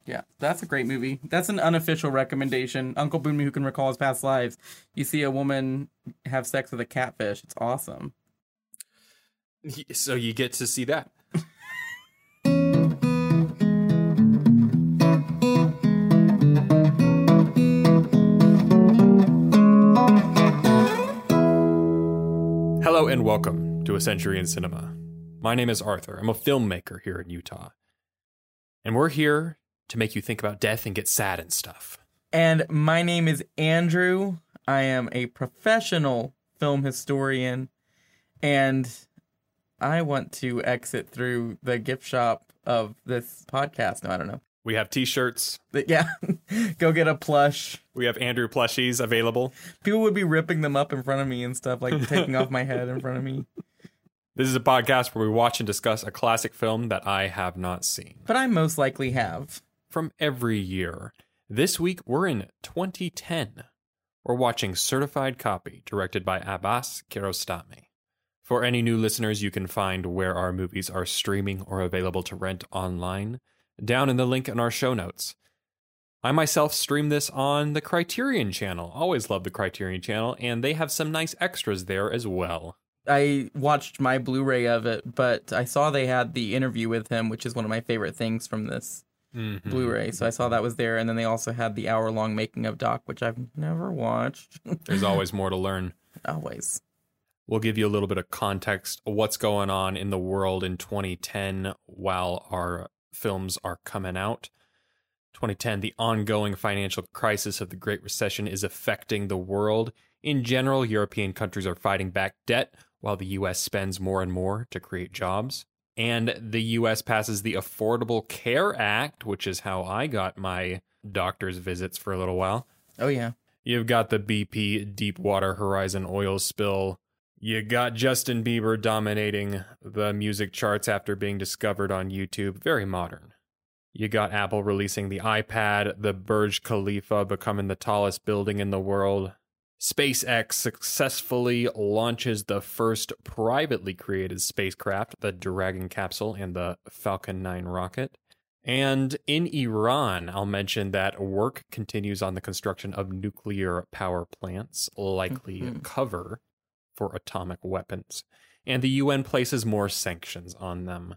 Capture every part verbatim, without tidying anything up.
Yeah, that's a great movie. That's an unofficial recommendation. Uncle Boonmee Who Can Recall His Past Lives. You see a woman have sex with a catfish. It's awesome. So you get to see that. Hello and welcome to A Century in Cinema. My name is Arthur. I'm a filmmaker here in Utah. And we're here to make you think about death and get sad and stuff. And my name is Andrew. I am a professional film historian. And I want to exit through the gift shop of this podcast. No, I don't know. We have t-shirts. But yeah, go get a plush. We have Andrew plushies available. People would be ripping them up in front of me and stuff, like taking off my head in front of me. This is a podcast where we watch and discuss a classic film that I have not seen. But I most likely have. From every year. This week, we're in twenty ten. We're watching Certified Copy, directed by Abbas Kiarostami. For any new listeners, you can find where our movies are streaming or available to rent online down in the link in our show notes. I myself stream this on the Criterion channel. Always love the Criterion channel, and they have some nice extras there as well. I watched my Blu-ray of it, but I saw they had the interview with him, which is one of my favorite things from this mm-hmm. Blu-ray. So I saw that was there, and then they also had the hour-long making of doc, which I've never watched. There's always more to learn. Always. We'll give you a little bit of context of what's going on in the world in twenty ten while our films are coming out. twenty ten, the ongoing financial crisis of the Great Recession is affecting the world. In general, European countries are fighting back debt while the U S spends more and more to create jobs. And the U S passes the Affordable Care Act, which is how I got my doctor's visits for a little while. Oh, yeah. You've got the B P Deepwater Horizon oil spill. You got Justin Bieber dominating the music charts after being discovered on YouTube. Very modern. You got Apple releasing the iPad, the Burj Khalifa becoming the tallest building in the world. SpaceX successfully launches the first privately created spacecraft, the Dragon capsule and the Falcon nine rocket. And in Iran, I'll mention that work continues on the construction of nuclear power plants, likely mm-hmm. cover for atomic weapons. And the U N places more sanctions on them.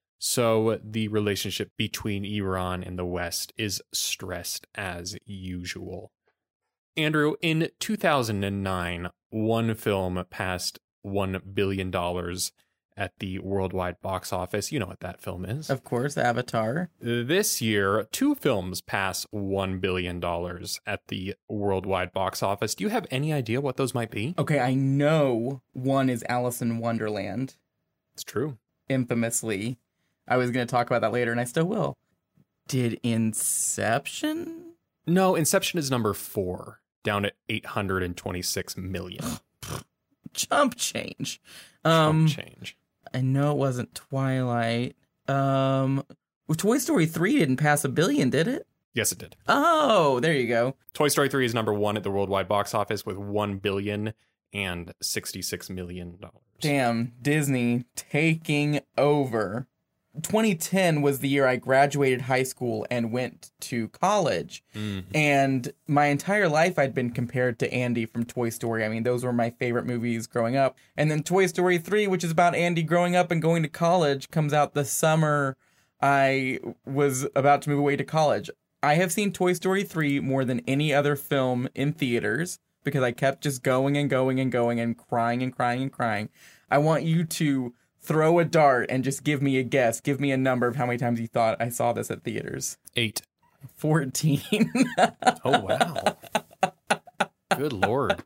So the relationship between Iran and the West is stressed as usual. Andrew, in two thousand nine, one film passed one billion dollars at the worldwide box office. You know what that film is. Of course, Avatar. This year, two films pass one billion dollars at the worldwide box office. Do you have any idea what those might be? Okay, I know one is Alice in Wonderland. It's true. Infamously. I was going to talk about that later, and I still will. Did Inception? No, Inception is number four, down at eight hundred twenty-six million. Chump change. Um, Chump change. I know it wasn't Twilight. Um, well, Toy Story three didn't pass a billion, did it? Yes, it did. Oh, there you go. Toy Story three is number one at the worldwide box office with one billion and sixty-six million dollars. Damn, Disney taking over. twenty ten was the year I graduated high school and went to college. Mm-hmm. And my entire life I'd been compared to Andy from Toy Story. I mean, those were my favorite movies growing up. And then Toy Story three, which is about Andy growing up and going to college, comes out the summer I was about to move away to college. I have seen Toy Story three more than any other film in theaters because I kept just going and going and going and crying and crying and crying. I want you to throw a dart and just give me a guess. Give me a number of how many times you thought I saw this at theaters. Eight. Fourteen. Oh, wow. Good Lord.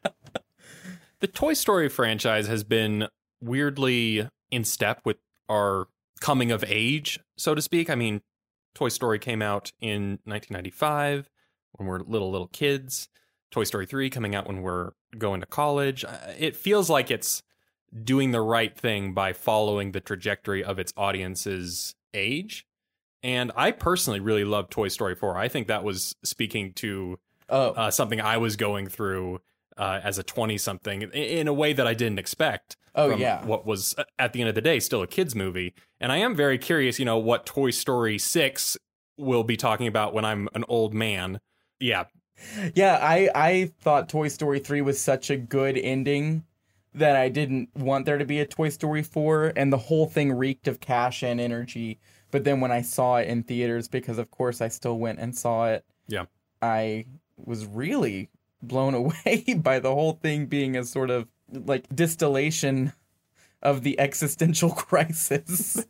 The Toy Story franchise has been weirdly in step with our coming of age, so to speak. I mean, Toy Story came out in nineteen ninety-five when we're little, little kids. Toy Story three coming out when we're going to college. It feels like it's doing the right thing by following the trajectory of its audience's age. And I personally really love Toy Story four. I think that was speaking to oh. uh, something I was going through uh, as a twenty-something in a way that I didn't expect. Oh, from yeah. What was, at the end of the day, still a kid's movie. And I am very curious, you know, what Toy Story six we'll be talking about when I'm an old man. Yeah. Yeah, I, I thought Toy Story three was such a good ending that I didn't want there to be a Toy Story four, and the whole thing reeked of cash and energy. But then when I saw it in theaters, because of course I still went and saw it, yeah, I was really blown away by the whole thing being a sort of like distillation of the existential crisis.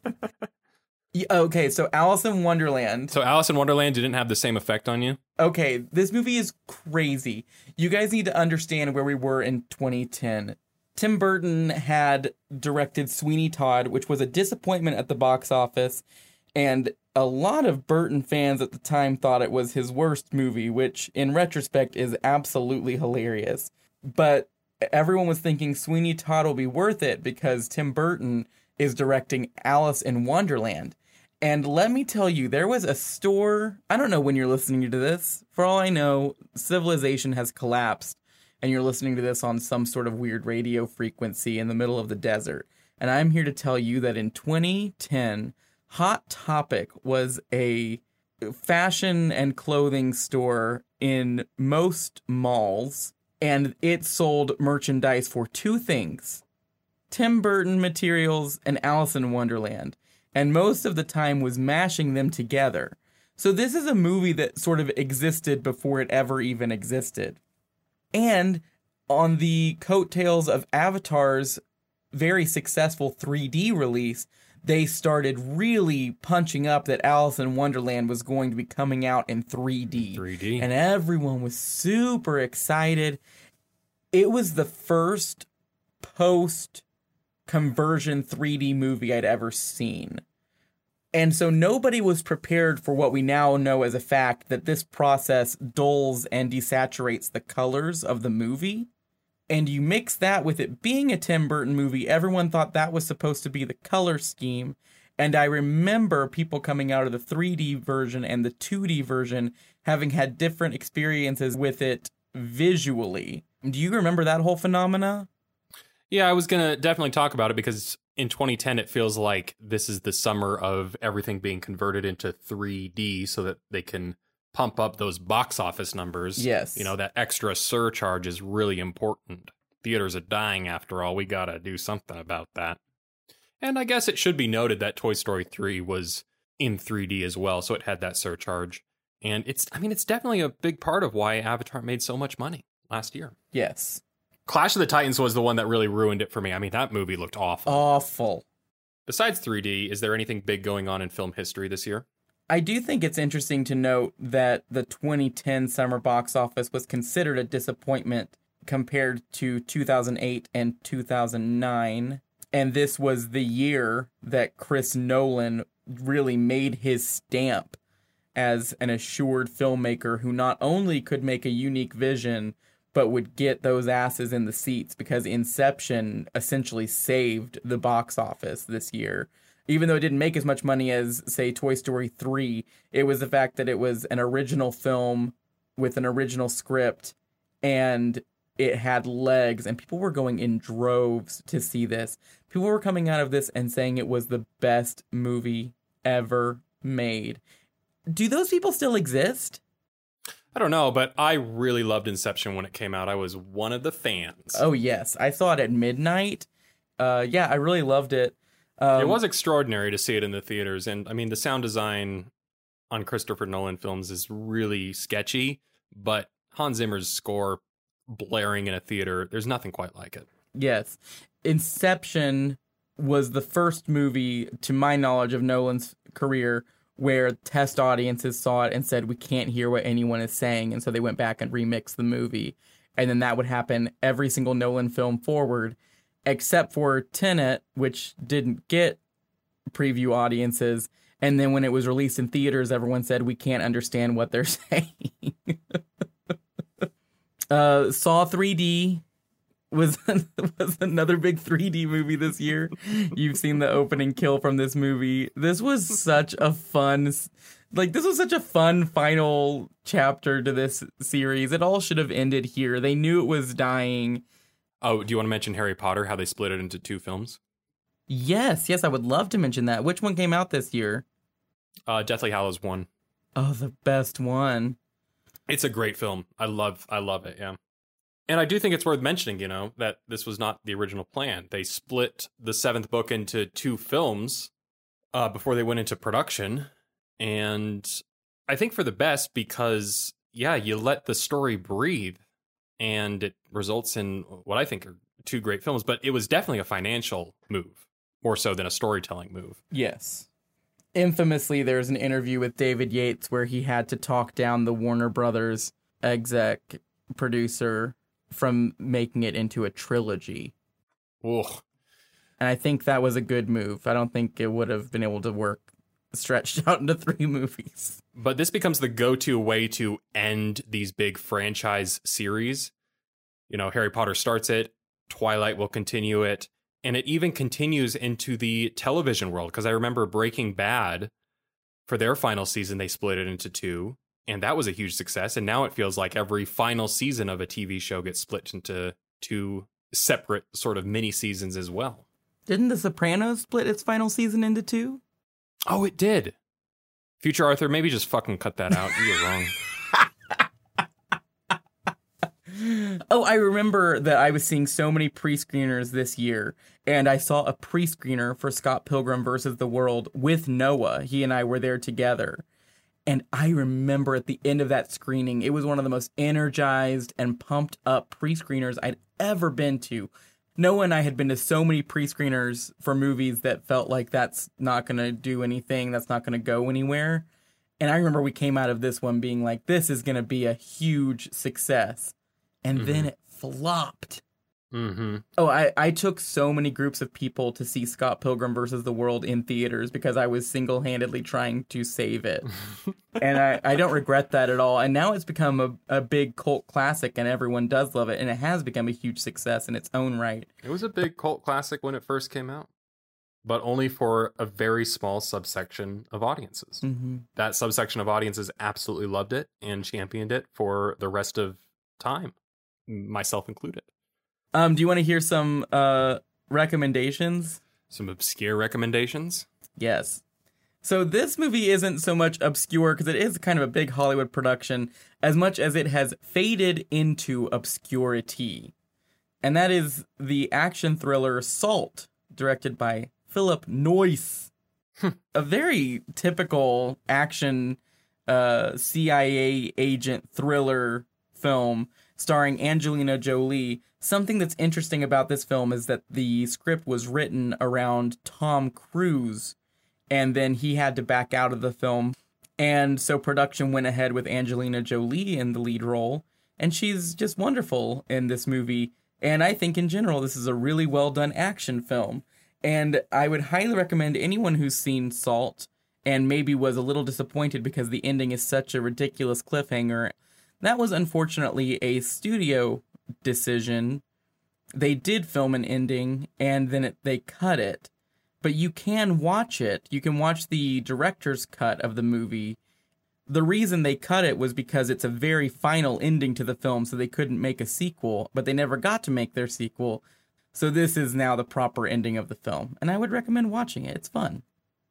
Yeah, okay, so Alice in Wonderland. So Alice in Wonderland didn't have the same effect on you? Okay, this movie is crazy. You guys need to understand where we were in twenty ten. Tim Burton had directed Sweeney Todd, which was a disappointment at the box office, and a lot of Burton fans at the time thought it was his worst movie, which in retrospect is absolutely hilarious. But everyone was thinking Sweeney Todd will be worth it because Tim Burton is directing Alice in Wonderland. And let me tell you, there was a store, I don't know when you're listening to this. For all I know, civilization has collapsed, and you're listening to this on some sort of weird radio frequency in the middle of the desert. And I'm here to tell you that in twenty ten, Hot Topic was a fashion and clothing store in most malls, and it sold merchandise for two things: Tim Burton materials and Alice in Wonderland. And most of the time was mashing them together. So this is a movie that sort of existed before it ever even existed. And on the coattails of Avatar's very successful three D release, they started really punching up that Alice in Wonderland was going to be coming out in three D. three D. And everyone was super excited. It was the first post conversion three D movie I'd ever seen. And so nobody was prepared for what we now know as a fact, that this process dulls and desaturates the colors of the movie. And you mix that with it being a Tim Burton movie, everyone thought that was supposed to be the color scheme. And I remember people coming out of the three D version and the two D version having had different experiences with it visually. Do you remember that whole phenomena? Yeah, I was going to definitely talk about it because in twenty ten, it feels like this is the summer of everything being converted into three D so that they can pump up those box office numbers. Yes. You know, that extra surcharge is really important. Theaters are dying after all. We got to do something about that. And I guess it should be noted that Toy Story three was in three D as well, so it had that surcharge. And it's, I mean, it's definitely a big part of why Avatar made so much money last year. Yes. Clash of the Titans was the one that really ruined it for me. I mean, that movie looked awful. Awful. Besides three D, is there anything big going on in film history this year? I do think it's interesting to note that the twenty ten summer box office was considered a disappointment compared to two thousand eight and two thousand nine. And this was the year that Chris Nolan really made his stamp as an assured filmmaker who not only could make a unique vision, but would get those asses in the seats, because Inception essentially saved the box office this year. Even though it didn't make as much money as, say, Toy Story three, it was the fact that it was an original film with an original script, and it had legs, and people were going in droves to see this. People were coming out of this and saying it was the best movie ever made. Do those people still exist? I don't know, but I really loved Inception when it came out. I was one of the fans. Oh, yes. I saw it at midnight. Uh, yeah, I really loved it. Um, it was extraordinary to see it in the theaters. And, I mean, the sound design on Christopher Nolan films is really sketchy, but Hans Zimmer's score blaring in a theater, there's nothing quite like it. Yes. Inception was the first movie, to my knowledge, of Nolan's career where test audiences saw it and said, we can't hear what anyone is saying. And so they went back and remixed the movie. And then that would happen every single Nolan film forward, except for Tenet, which didn't get preview audiences. And then when it was released in theaters, everyone said, we can't understand what they're saying. uh, Saw three D was, was another big three D movie this year. You've seen the opening kill from this movie. This was such a fun, like, this was such a fun final chapter to this series. It all should have ended here. They knew it was dying. Oh, do you want to mention Harry Potter, how they split it into two films? Yes, yes, I would love to mention that. Which one came out this year? Uh, Deathly Hallows one. Oh, the best one. It's a great film. I love I love it, yeah. And I do think it's worth mentioning, you know, that this was not the original plan. They split the seventh book into two films uh, before they went into production. And I think for the best because, yeah, you let the story breathe and it results in what I think are two great films. But it was definitely a financial move, more so than a storytelling move. Yes. Infamously, there's an interview with David Yates where he had to talk down the Warner Brothers exec producer from making it into a trilogy. Ugh. And I think that was a good move. I don't think it would have been able to work stretched out into three movies. But this becomes the go-to way to end these big franchise series. You know, Harry Potter starts it, Twilight will continue it, and it even continues into the television world. Because I remember Breaking Bad, for their final season, they split it into two. And that was a huge success. And now it feels like every final season of a T V show gets split into two separate sort of mini seasons as well. Didn't The Sopranos split its final season into two? Oh, it did. Future Arthur, maybe just fucking cut that out. You're wrong. Oh, I remember that I was seeing so many pre-screeners this year, and I saw a pre-screener for Scott Pilgrim versus the World with Noah. He and I were there together. And I remember at the end of that screening, it was one of the most energized and pumped up pre-screeners I'd ever been to. Noah and I had been to so many pre-screeners for movies that felt like that's not going to do anything, that's not going to go anywhere. And I remember we came out of this one being like, this is going to be a huge success. And mm-hmm. then it flopped. Mm-hmm. Oh, I, I took so many groups of people to see Scott Pilgrim versus the World in theaters because I was single-handedly trying to save it. And I, I don't regret that at all. And now it's become a, a big cult classic and everyone does love it. And it has become a huge success in its own right. It was a big cult classic when it first came out, but only for a very small subsection of audiences. Mm-hmm. That subsection of audiences absolutely loved it and championed it for the rest of time, myself included. Um, do you want to hear some uh, recommendations? Some obscure recommendations? Yes. So this movie isn't so much obscure because it is kind of a big Hollywood production as much as it has faded into obscurity. And that is the action thriller Salt, directed by Philip Noyce. A very typical action uh, C I A agent thriller film starring Angelina Jolie. Something that's interesting about this film is that the script was written around Tom Cruise, and then he had to back out of the film. And so production went ahead with Angelina Jolie in the lead role, and she's just wonderful in this movie. And I think in general, this is a really well done action film. And I would highly recommend anyone who's seen Salt and maybe was a little disappointed because the ending is such a ridiculous cliffhanger. That was unfortunately a studio decision. They did film an ending and then it, they cut it, but you can watch it. You can watch the director's cut of the movie. The reason they cut it was because it's a very final ending to the film, so they couldn't make a sequel, but they never got to make their sequel. So this is now the proper ending of the film, and I would recommend watching it. It's fun.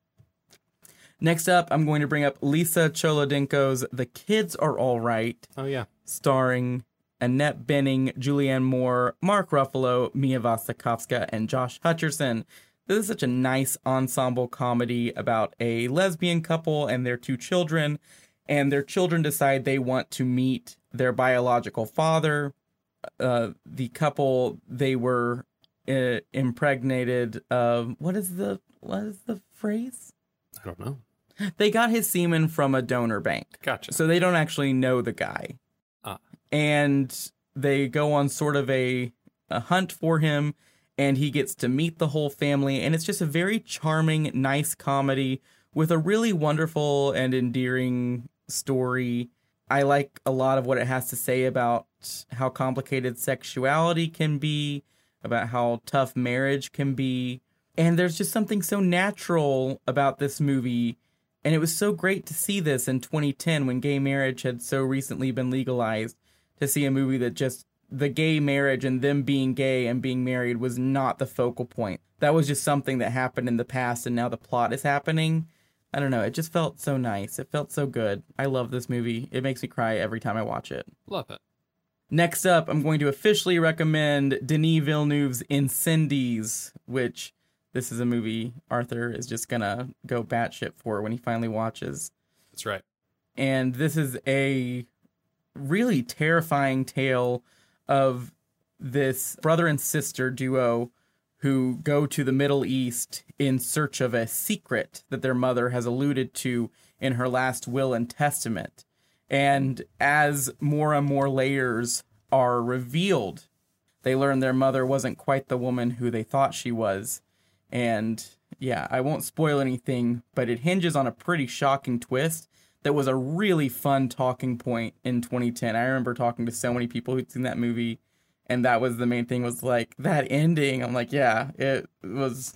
Next up, I'm going to bring up Lisa Cholodenko's The Kids Are All Right. Oh, yeah. Starring Annette Bening, Julianne Moore, Mark Ruffalo, Mia Wasikowska, and Josh Hutcherson. This is such a nice ensemble comedy about a lesbian couple and their two children, and their children decide they want to meet their biological father. Uh, the couple, they were uh, impregnated of, what is the, what is the phrase? I don't know. They got his semen from a donor bank. Gotcha. So they don't actually know the guy. Ah. And they go on sort of a, a hunt for him, and he gets to meet the whole family. And it's just a very charming, nice comedy with a really wonderful and endearing story. I like a lot of what it has to say about how complicated sexuality can be, about how tough marriage can be. And there's just something so natural about this movie. And it was so great to see this in twenty ten when gay marriage had so recently been legalized, to see a movie that just the gay marriage and them being gay and being married was not the focal point. That was just something that happened in the past, and now the plot is happening. I don't know. It just felt so nice. It felt so good. I love this movie. It makes me cry every time I watch it. Love it. Next up, I'm going to officially recommend Denis Villeneuve's Incendies, which this is a movie Arthur is just going to go batshit for when he finally watches. That's right. And this is a really terrifying tale of this brother and sister duo who go to the Middle East in search of a secret that their mother has alluded to in her last will and testament. And as more and more layers are revealed, they learn their mother wasn't quite the woman who they thought she was. And yeah, I won't spoil anything, but it hinges on a pretty shocking twist that was a really fun talking point in twenty ten. I remember talking to so many people who'd seen that movie, and that was the main thing, was like, that ending. I'm like, yeah, it was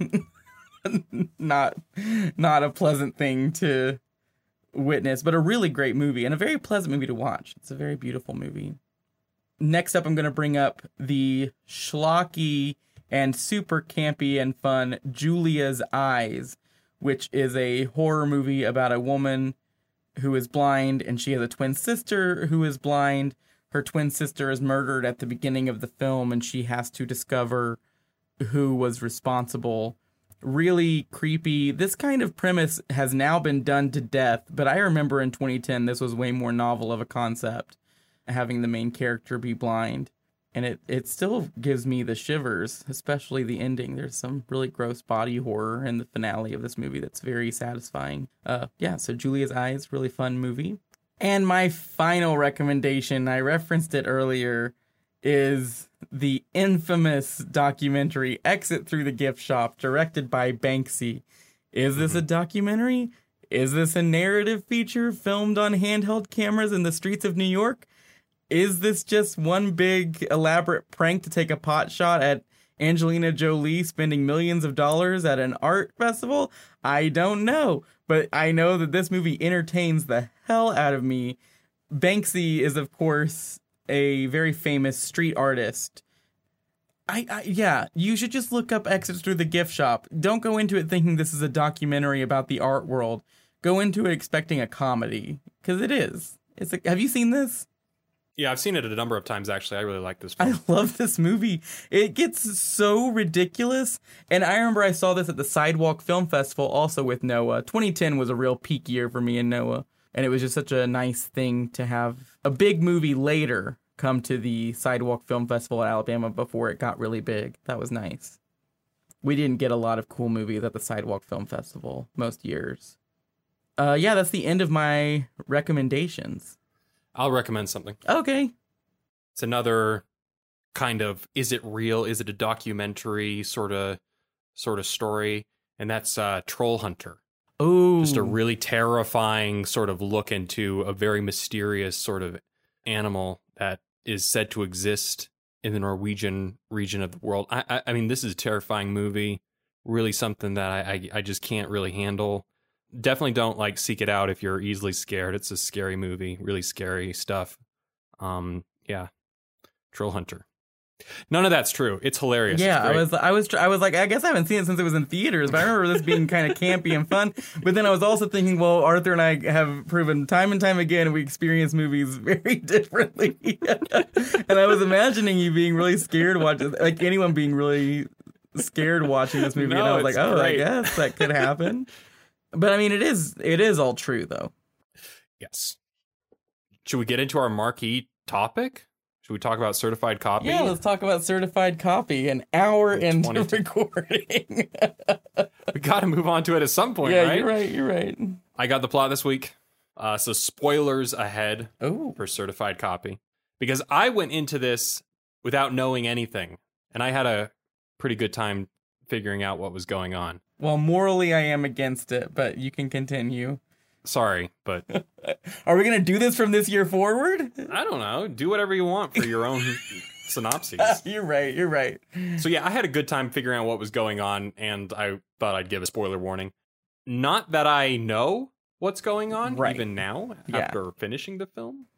not not a pleasant thing to witness, but a really great movie and a very pleasant movie to watch. It's a very beautiful movie. Next up, I'm going to bring up the schlocky and super campy and fun Julia's Eyes, which is a horror movie about a woman who is blind, and she has a twin sister who is blind. Her twin sister is murdered at the beginning of the film, and she has to discover who was responsible. Really creepy. This kind of premise has now been done to death, but I remember in twenty ten this was way more novel of a concept, having the main character be blind. And it, it still gives me the shivers, especially the ending. There's some really gross body horror in the finale of this movie that's very satisfying. Uh, yeah, so Julia's Eyes, really fun movie. And my final recommendation, I referenced it earlier, is the infamous documentary Exit Through the Gift Shop, directed by Banksy. Is this a documentary? Is this a narrative feature filmed on handheld cameras in the streets of New York? Is this just one big elaborate prank to take a pot shot at Angelina Jolie spending millions of dollars at an art festival? I don't know, but I know that this movie entertains the hell out of me. Banksy is, of course, a very famous street artist. I, I yeah, you should just look up Exits Through the Gift Shop. Don't go into it thinking this is a documentary about the art world. Go into it expecting a comedy, because it is. It's a, have you seen this? Yeah, I've seen it a number of times, actually. I really like this film. I love this movie. It gets so ridiculous. And I remember I saw this at the Sidewalk Film Festival also with Noah. twenty ten was a real peak year for me and Noah. And it was just such a nice thing to have a big movie later come to the Sidewalk Film Festival at Alabama before it got really big. That was nice. We didn't get a lot of cool movies at the Sidewalk Film Festival most years. Uh, yeah, that's the end of my recommendations. I'll recommend something. Okay. It's another kind of, is it real? Is it a documentary sort of sort of story? And that's uh, Troll Hunter. Oh. Just a really terrifying sort of look into a very mysterious sort of animal that is said to exist in the Norwegian region of the world. I, I, I mean, this is a terrifying movie. Really something that I, I, I just can't really handle. Definitely don't like seek it out if you're easily scared. It's a scary movie, really scary stuff. Um, yeah, Troll Hunter. None of that's true. It's hilarious. Yeah, it's I was, I was, I was like, I guess I haven't seen it since it was in theaters, but I remember this being kind of campy and fun. But then I was also thinking, well, Arthur and I have proven time and time again we experience movies very differently. And I was imagining you being really scared watching, like anyone being really scared watching this movie, No, and I was like, oh, great. I guess that could happen. But I mean, it is it is all true, though. Yes. Should we get into our marquee topic? Should we talk about certified copy? Yeah, let's talk about certified copy. An hour into recording. We got to move on to it at some point, yeah, right? you're right. You're right. I got the plot this week. Uh, so spoilers ahead Oh. for certified copy. Because I went into this without knowing anything. And I had a pretty good time figuring out what was going on. Well, morally, I am against it, but you can continue. Sorry, but... Are we going to do this from this year forward? I don't know. Do whatever you want for your own synopses. You're right. You're right. So yeah, I had a good time figuring out what was going on, and I thought I'd give a spoiler warning. Not that I know what's going on, Right. even now, Yeah. after finishing the film.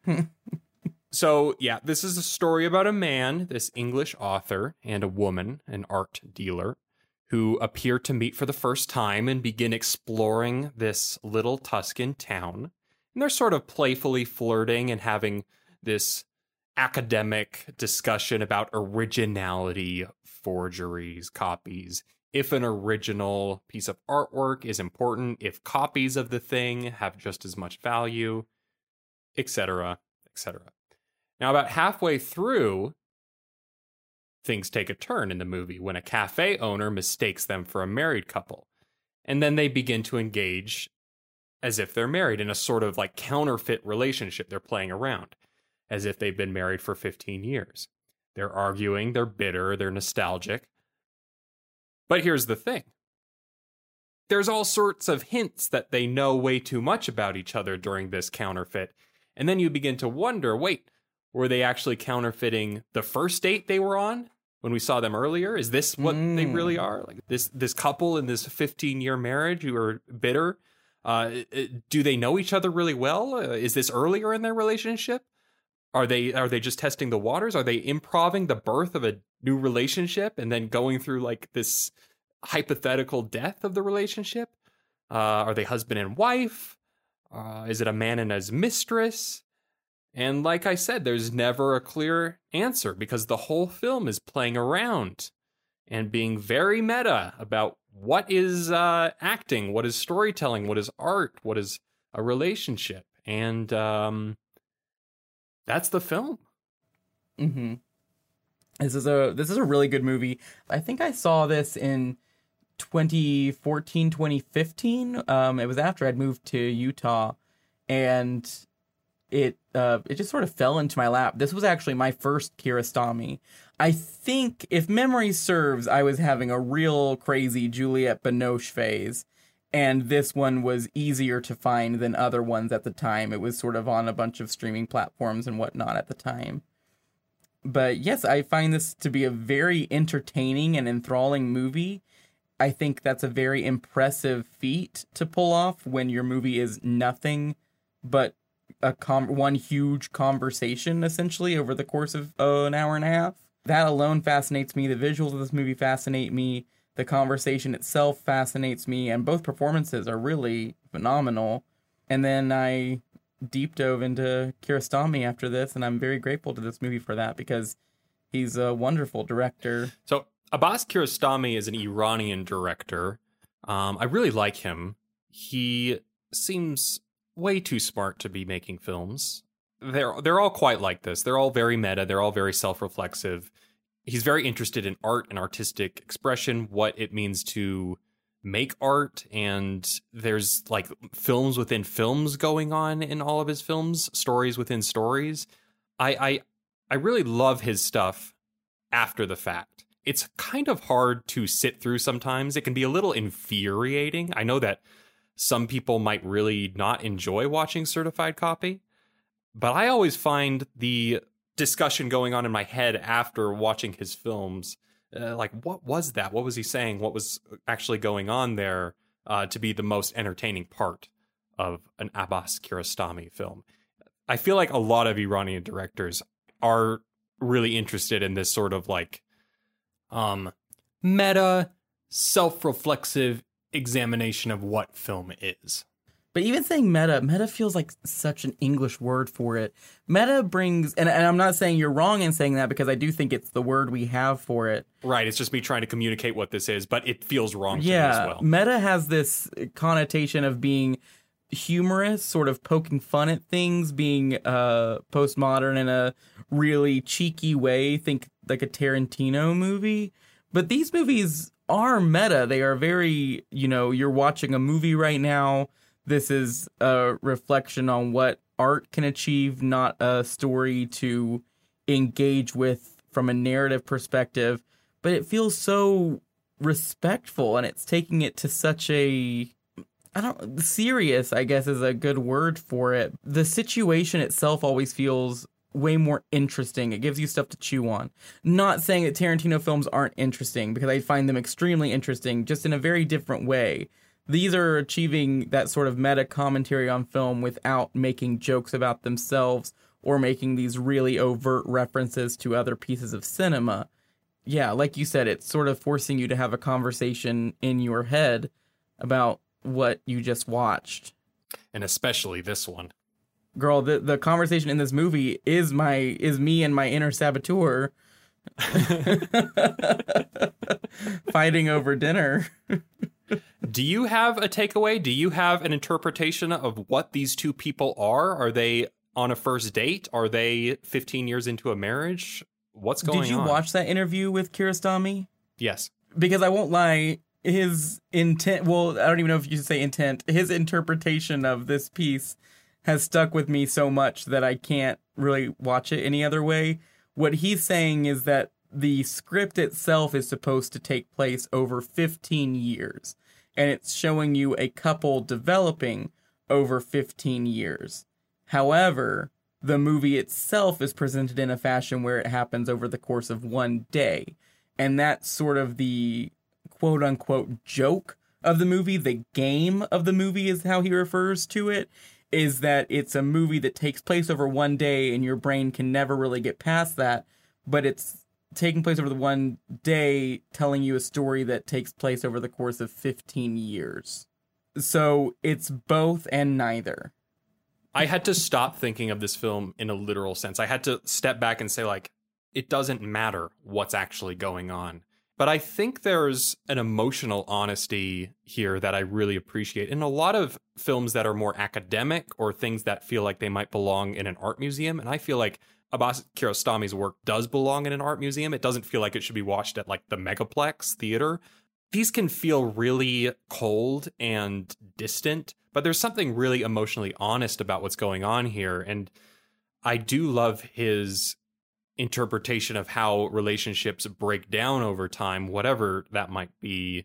So yeah, this is a story about a man, this English author, and a woman, an art dealer, who appear to meet for the first time and begin exploring this little Tuscan town. And they're sort of playfully flirting and having this academic discussion about originality, forgeries, copies. If an original piece of artwork is important, if copies of the thing have just as much value, et cetera, et cetera. Now, about halfway through, things take a turn in the movie when a cafe owner mistakes them for a married couple. And then they begin to engage as if they're married in a sort of like counterfeit relationship. They're playing around as if they've been married for fifteen years. They're arguing, they're bitter, they're nostalgic. But here's the thing. There's all sorts of hints that they know way too much about each other during this counterfeit. And then you begin to wonder, wait, were they actually counterfeiting the first date they were on when we saw them earlier? Is this what mm. they really are? Like this this couple in this fifteen-year marriage who are bitter? Uh, do they know each other really well? Uh, is this earlier in their relationship? Are they are they just testing the waters? Are they improving the birth of a new relationship and then going through like this hypothetical death of the relationship? Uh, are they husband and wife? Uh, is it a man and his mistress? And like I said, there's never a clear answer because the whole film is playing around and being very meta about what is uh, acting, what is storytelling, what is art, what is a relationship. And um, that's the film. Mm-hmm. This is a this is a really good movie. I think I saw this in twenty fourteen, twenty fifteen. Um, it was after I'd moved to Utah, and it uh, it just sort of fell into my lap. This was actually my first Kiarostami. I think, if memory serves, I was having a real crazy Juliette Binoche phase, and this one was easier to find than other ones at the time. It was sort of on a bunch of streaming platforms and whatnot at the time. But yes, I find this to be a very entertaining and enthralling movie. I think that's a very impressive feat to pull off when your movie is nothing but a com- one huge conversation, essentially, over the course of uh, an hour and a half. That alone fascinates me. The visuals of this movie fascinate me. The conversation itself fascinates me. And both performances are really phenomenal. And then I deep dove into Kiarostami after this, and I'm very grateful to this movie for that because he's a wonderful director. So Abbas Kiarostami is an Iranian director. Um, I really like him. He seems way too smart to be making films. They're they're all quite like this. They're all very meta. They're all very self-reflexive. He's very interested in art and artistic expression, what it means to make art, and there's like films within films going on in all of his films, stories within stories. I I, I really love his stuff after the fact. It's kind of hard to sit through sometimes. It can be a little infuriating. I know that some people might really not enjoy watching Certified Copy, but I always find the discussion going on in my head after watching his films, uh, like, what was that? What was he saying? What was actually going on there uh, to be the most entertaining part of an Abbas Kiarostami film? I feel like a lot of Iranian directors are really interested in this sort of like um, meta, self-reflexive examination of what film is. But even saying meta, meta feels like such an English word for it. Meta brings, and, and I'm not saying you're wrong in saying that because I do think it's the word we have for it. Right, it's just me trying to communicate what this is, but it feels wrong to yeah, me as well. Meta has this connotation of being humorous, sort of poking fun at things, being uh, postmodern in a really cheeky way, think like a Tarantino movie. But these movies are meta. They are very, you know, you're watching a movie right now. This is a reflection on what art can achieve, not a story to engage with from a narrative perspective. But it feels so respectful, and it's taking it to such a, I don't, serious, I guess is a good word for it. The situation itself always feels way more interesting. It gives you stuff to chew on. Not saying that Tarantino films aren't interesting, because I find them extremely interesting, just in a very different way. These are achieving that sort of meta commentary on film without making jokes about themselves or making these really overt references to other pieces of cinema. yeah, like you said, it's sort of forcing you to have a conversation in your head about what you just watched. And especially this one. Girl, the the conversation in this movie is my is me and my inner saboteur fighting over dinner. Do you have a takeaway? Do you have an interpretation of what these two people are? Are they on a first date? Are they fifteen years into a marriage? What's going on? Did you on? watch that interview with Kiarostami? Yes. Because I won't lie, his intent, well, I don't even know if you should say intent, his interpretation of this piece has stuck with me so much that I can't really watch it any other way. What he's saying is that the script itself is supposed to take place over fifteen years, and it's showing you a couple developing over fifteen years. However, the movie itself is presented in a fashion where it happens over the course of one day, and that's sort of the quote-unquote joke of the movie. The game of the movie is how he refers to it, is that it's a movie that takes place over one day and your brain can never really get past that, but it's taking place over the one day telling you a story that takes place over the course of fifteen years. So it's both and neither. I had to stop thinking of this film in a literal sense. I had to step back and say, like, it doesn't matter what's actually going on. But I think there's an emotional honesty here that I really appreciate. In a lot of films that are more academic or things that feel like they might belong in an art museum, and I feel like Abbas Kiarostami's work does belong in an art museum. It doesn't feel like it should be watched at like the Megaplex theater. These can feel really cold and distant, but there's something really emotionally honest about what's going on here. And I do love his interpretation of how relationships break down over time, whatever that might be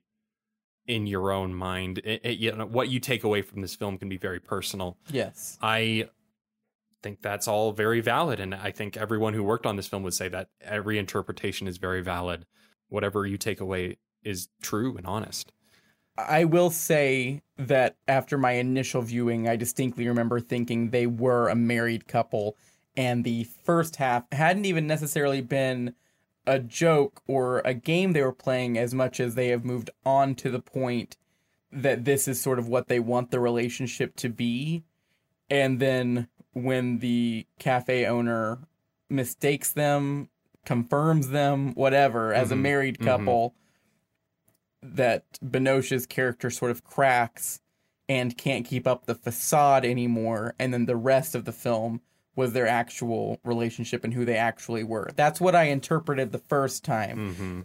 in your own mind. It, it, you know, what you take away from this film can be very personal. Yes. I think that's all very valid, and I think everyone who worked on this film would say that every interpretation is very valid. Whatever you take away is true and honest. I will say that after my initial viewing, I distinctly remember thinking they were a married couple, and the first half hadn't even necessarily been a joke or a game they were playing as much as they have moved on to the point that this is sort of what they want the relationship to be. And then when the cafe owner mistakes them, confirms them, whatever, as mm-hmm. a married couple, mm-hmm. that Binoche's character sort of cracks and can't keep up the facade anymore. And then the rest of the film was their actual relationship and who they actually were. That's what I interpreted the first time. Mm-hmm.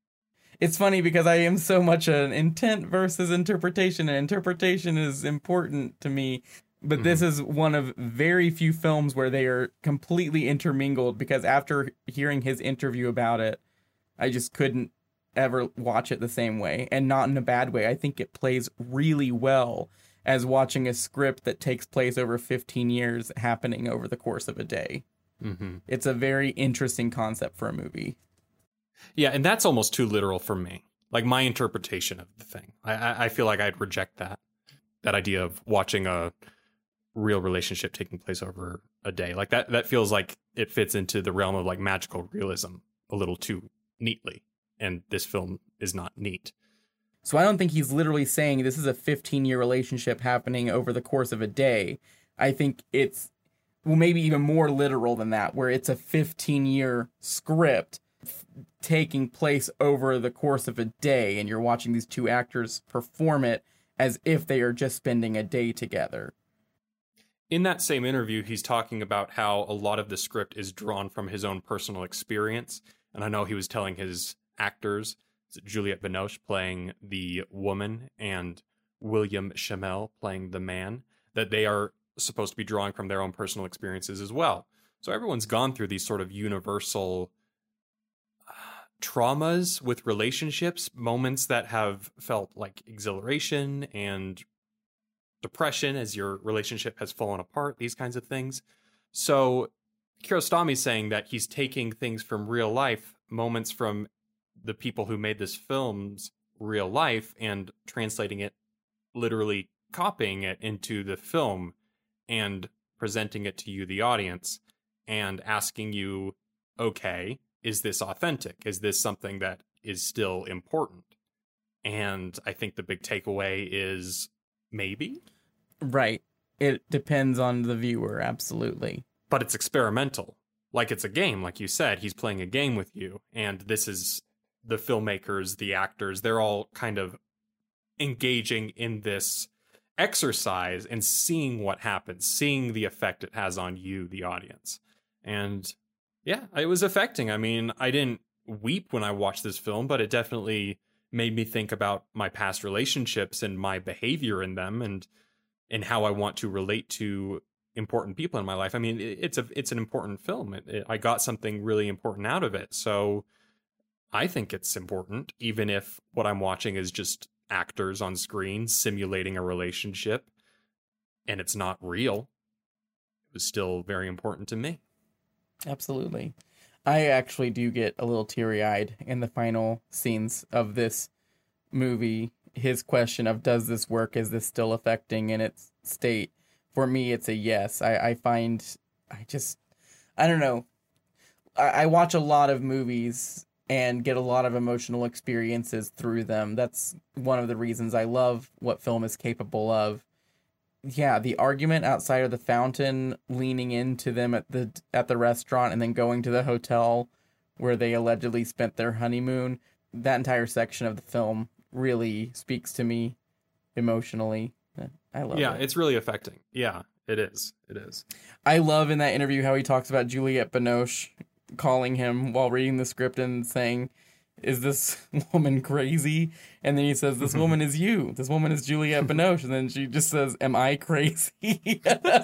It's funny because I am so much an intent versus interpretation, and interpretation is important to me. But mm-hmm. this is one of very few films where they are completely intermingled, because after hearing his interview about it, I just couldn't ever watch it the same way, and not in a bad way. I think it plays really well as watching a script that takes place over fifteen years happening over the course of a day. Mm-hmm. It's a very interesting concept for a movie. Yeah, and that's almost too literal for me. Like, my interpretation of the thing. I, I, I feel like I'd reject that. That idea of watching a real relationship taking place over a day. Like, that, that feels like it fits into the realm of, like, magical realism a little too neatly. And this film is not neat. So I don't think he's literally saying this is a fifteen-year relationship happening over the course of a day. I think it's, well, maybe even more literal than that, where it's a fifteen-year script f- taking place over the course of a day, and you're watching these two actors perform it as if they are just spending a day together. In that same interview, he's talking about how a lot of the script is drawn from his own personal experience. And I know he was telling his actors, Juliette Binoche playing the woman and William Shamel playing the man, that they are supposed to be drawing from their own personal experiences as well. So everyone's gone through these sort of universal uh, traumas with relationships, moments that have felt like exhilaration and depression as your relationship has fallen apart, these kinds of things. So Kiarostami's saying that he's taking things from real life, moments from the people who made this film's real life, and translating it, literally copying it into the film and presenting it to you, the audience, and asking you, okay, is this authentic? Is this something that is still important? And I think the big takeaway is maybe. Right. It depends on the viewer, absolutely. But it's experimental. Like it's a game, like you said. He's playing a game with you. And this is the filmmakers, the actors, they're all kind of engaging in this exercise and seeing what happens, seeing the effect it has on you, the audience. And yeah, it was affecting. I mean, I didn't weep when I watched this film, but it definitely made me think about my past relationships and my behavior in them, and and how I want to relate to important people in my life. I mean, it, it's a it's an important film. It, it, I got something really important out of it. So I think it's important, even if what I'm watching is just actors on screen simulating a relationship and it's not real. It was still very important to me. Absolutely. I actually do get a little teary-eyed in the final scenes of this movie. His question of, does this work? Is this still affecting in its state? For me, it's a yes. I, I find, I just, I don't know. I, I watch a lot of movies and get a lot of emotional experiences through them. That's one of the reasons I love what film is capable of. Yeah, the argument outside of the fountain, leaning into them at the at the restaurant, and then going to the hotel where they allegedly spent their honeymoon. That entire section of the film really speaks to me emotionally. I love yeah, it. Yeah, it's really affecting. Yeah, it is. It is. I love in that interview how he talks about Juliette Binoche calling him while reading the script and saying, is this woman crazy? And then he says, this woman is you. This woman is Juliette Binoche. And then she just says, am I crazy?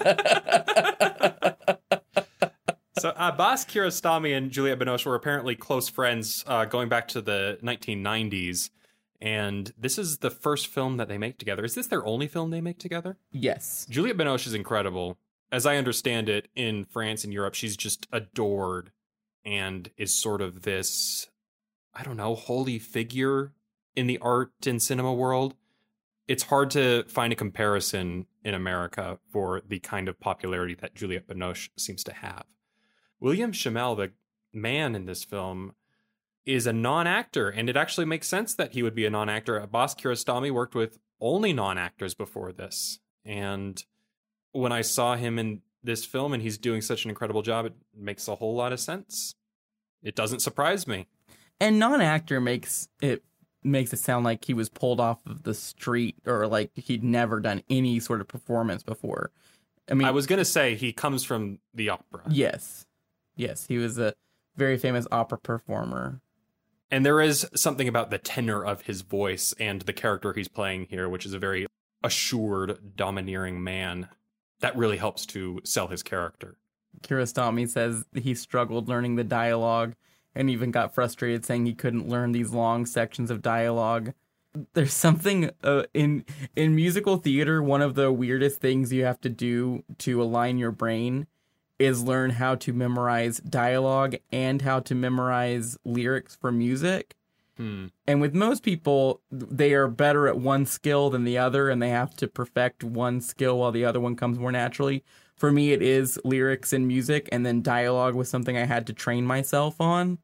So uh, Abbas Kiarostami and Juliette Binoche were apparently close friends uh, going back to the nineteen nineties. And this is the first film that they make together. Is this their only film they make together? Yes. Juliette Binoche is incredible. As I understand it, in France and Europe, she's just adored and is sort of this, I don't know, holy figure in the art and cinema world. It's hard to find a comparison in America for the kind of popularity that Juliette Binoche seems to have. William Schimmel, the man in this film, is a non-actor, and it actually makes sense that he would be a non-actor. Abbas Kiarostami worked with only non-actors before this, and when I saw him in this film and he's doing such an incredible job, it makes a whole lot of sense. It doesn't surprise me. And non-actor makes it makes it sound like he was pulled off of the street, or like he'd never done any sort of performance before. I mean, I was going to say he comes from the opera. Yes. Yes, he was a very famous opera performer. And there is something about the tenor of his voice and the character he's playing here, which is a very assured, domineering man, that really helps to sell his character. Kiarostami says he struggled learning the dialogue and even got frustrated saying he couldn't learn these long sections of dialogue. There's something uh, in in musical theater, one of the weirdest things you have to do to align your brain is learn how to memorize dialogue and how to memorize lyrics for music. Hmm. And with most people, they are better at one skill than the other, and they have to perfect one skill while the other one comes more naturally. For me, it is lyrics and music, and then dialogue was something I had to train myself on.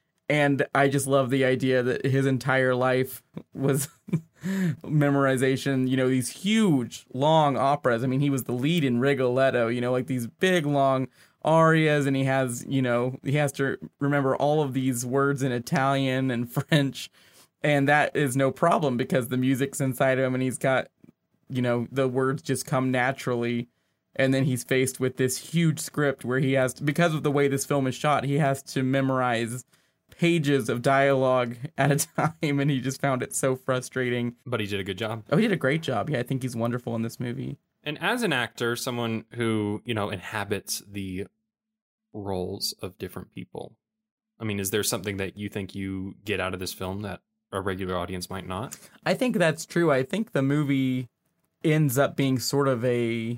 And I just love the idea that his entire life was memorization, you know, these huge, long operas. I mean, he was the lead in Rigoletto, you know, like these big, long arias, and he has, you know, he has to remember all of these words in Italian and French, and that is no problem because the music's inside of him, and he's got, you know, the words just come naturally. And then he's faced with this huge script where he has to, because of the way this film is shot, he has to memorize pages of dialogue at a time, and he just found it so frustrating. But he did a good job. Oh, he did a great job. Yeah, I think he's wonderful in this movie. And as an actor, someone who, you know, inhabits the roles of different people, I mean, is there something that you think you get out of this film that a regular audience might not? I think that's true. I think the movie ends up being sort of a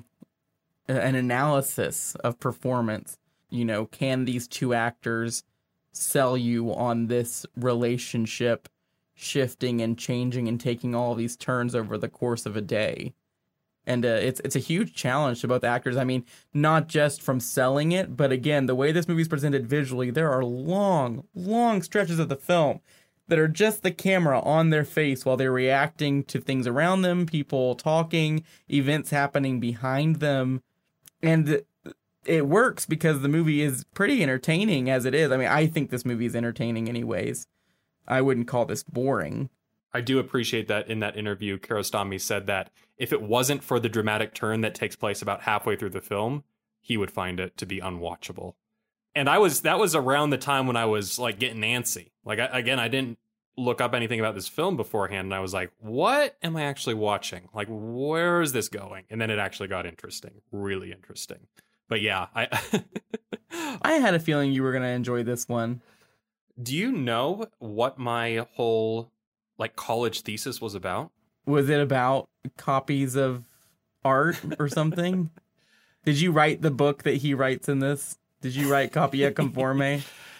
an analysis of performance. You know, can these two actors sell you on this relationship shifting and changing and taking all these turns over the course of a day? And uh, it's it's a huge challenge to both actors. I mean, not just from selling it, but again, the way this movie is presented visually, there are long, long stretches of the film that are just the camera on their face while they're reacting to things around them, people talking, events happening behind them. And it works because the movie is pretty entertaining as it is. I mean, I think this movie is entertaining anyways. I wouldn't call this boring. I do appreciate that in that interview, Kiarostami said that if it wasn't for the dramatic turn that takes place about halfway through the film, he would find it to be unwatchable. And I was that was around the time when I was like getting antsy. Like, I, again, I didn't look up anything about this film beforehand, and I was like, what am I actually watching? Like, where is this going? And then it actually got interesting, really interesting. But yeah, I I had a feeling you were going to enjoy this one. Do you know what my whole like college thesis was about? Was it about copies of art or something? Did you write the book that he writes in this? Did you write Copia Conforme?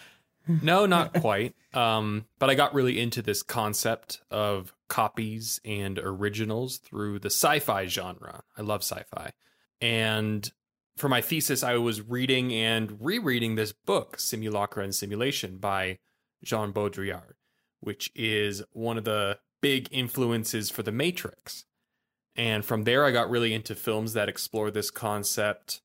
No, not quite. Um, but I got really into this concept of copies and originals through the sci-fi genre. I love sci-fi. And for my thesis, I was reading and rereading this book, Simulacra and Simulation by Jean Baudrillard, which is one of the big influences for The Matrix. And from there, I got really into films that explore this concept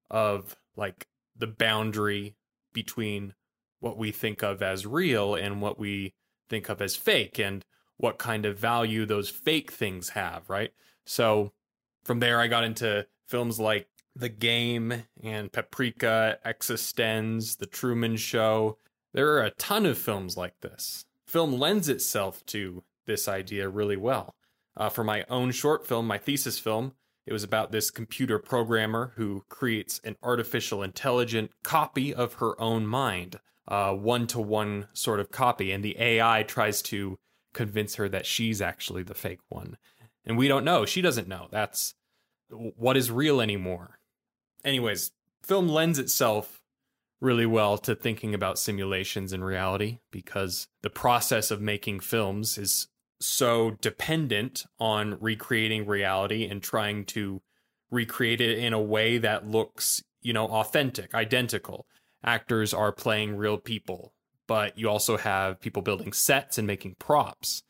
of like the boundary between what we think of as real and what we think of as fake, and what kind of value those fake things have, right? So from there, I got into films like The Game and Paprika, Existenz, The Truman Show. There are a ton of films like this. Film lends itself to this idea really well. Uh, for my own short film, my thesis film, it was about this computer programmer who creates an artificial intelligent copy of her own mind, a one-to-one sort of copy, and the A I tries to convince her that she's actually the fake one. And we don't know. She doesn't know. That's what is real anymore. Anyways, film lends itself really well to thinking about simulations and reality, because the process of making films is so dependent on recreating reality and trying to recreate it in a way that looks, you know, authentic, identical. Actors are playing real people, but you also have people building sets and making props.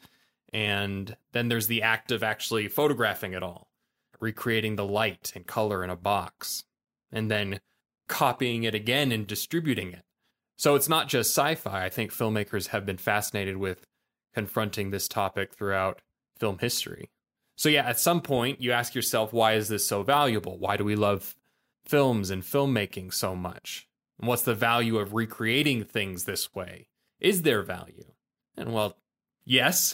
And then there's the act of actually photographing it all, recreating the light and color in a box, and then copying it again and distributing it. So it's not just sci-fi. I think filmmakers have been fascinated with confronting this topic throughout film history. So yeah, at some point you ask yourself, why is this so valuable? Why do we love films and filmmaking so much? And what's the value of recreating things this way? Is there value? And well, yes.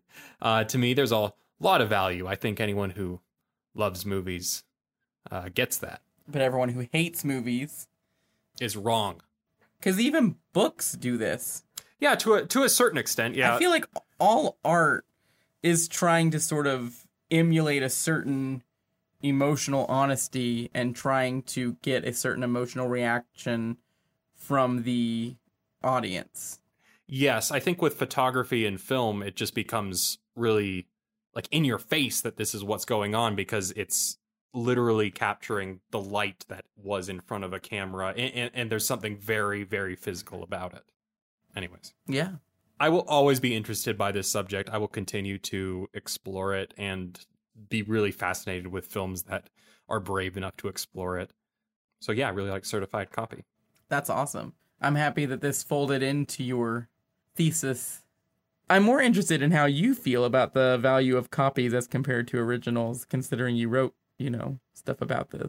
uh, to me, there's a lot of value. I think anyone who loves movies uh, gets that. But everyone who hates movies is wrong. Because even books do this. Yeah, to a to a certain extent, yeah. I feel like all art is trying to sort of emulate a certain emotional honesty and trying to get a certain emotional reaction from the audience. Yes, I think with photography and film, it just becomes really like in your face that this is what's going on, because it's literally capturing the light that was in front of a camera, and, and, and there's something very, very physical about it. Anyways. Yeah. I will always be interested by this subject. I will continue to explore it and be really fascinated with films that are brave enough to explore it. So yeah, I really like Certified Copy. That's awesome. I'm happy that this folded into your thesis. I'm more interested in how you feel about the value of copies as compared to originals, considering you wrote, you know, stuff about this.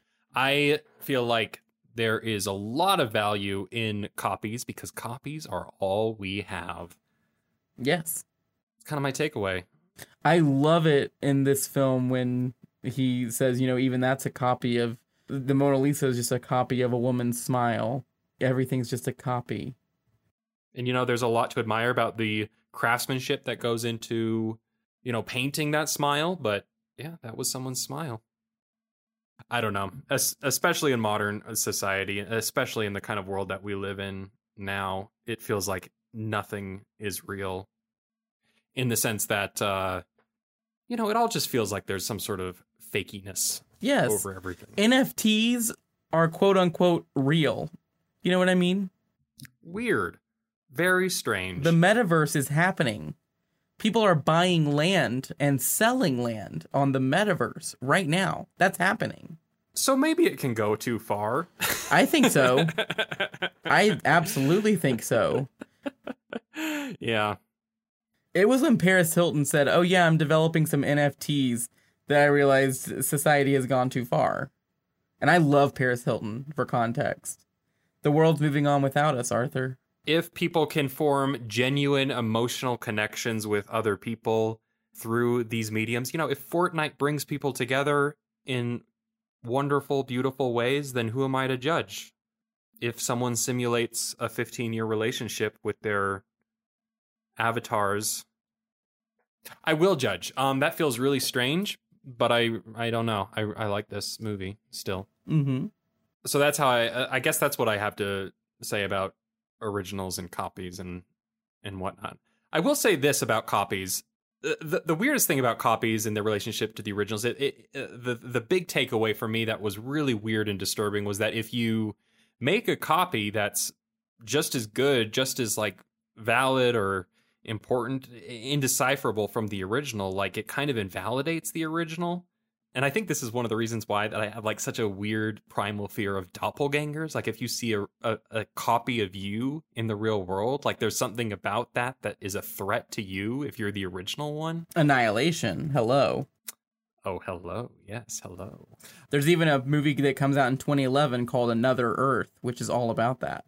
I feel like there is a lot of value in copies, because copies are all we have. Yes. It's kind of my takeaway. I love it in this film when he says, you know, even that's a copy of, the Mona Lisa is just a copy of a woman's smile. Everything's just a copy. And, you know, there's a lot to admire about the craftsmanship that goes into, you know, painting that smile. But yeah, that was someone's smile. I don't know, es- especially in modern society, especially in the kind of world that we live in now, it feels like nothing is real, in the sense that, uh, you know, it all just feels like there's some sort of fakiness yes. over everything. N F Ts are quote unquote real. You know what I mean? Weird. Very strange. The metaverse is happening. People are buying land and selling land on the metaverse right now. That's happening. So maybe it can go too far. I think so. I absolutely think so. Yeah. It was when Paris Hilton said, oh yeah, I'm developing some N F Ts, that I realized society has gone too far. And I love Paris Hilton, for context. The world's moving on without us, Arthur. If people can form genuine emotional connections with other people through these mediums, you know, if Fortnite brings people together in wonderful, beautiful ways, then who am I to judge? If someone simulates a fifteen-year relationship with their avatars, I will judge. Um, that feels really strange, but I I don't know. I I like this movie still. Mm-hmm. So that's how I I guess that's what I have to say about originals and copies and and whatnot. I will say this about copies. The, the weirdest thing about copies and their relationship to the originals, it, it, the the big takeaway for me that was really weird and disturbing was that if you make a copy that's just as good, just as like valid or important, indecipherable from the original, like it kind of invalidates the original. And I think this is one of the reasons why that I have like such a weird primal fear of doppelgangers. Like if you see a, a, a copy of you in the real world, like there's something about that that is a threat to you if you're the original one. Annihilation. Hello. Oh, hello. Yes, hello. There's even a movie that comes out in twenty eleven called Another Earth, which is all about that.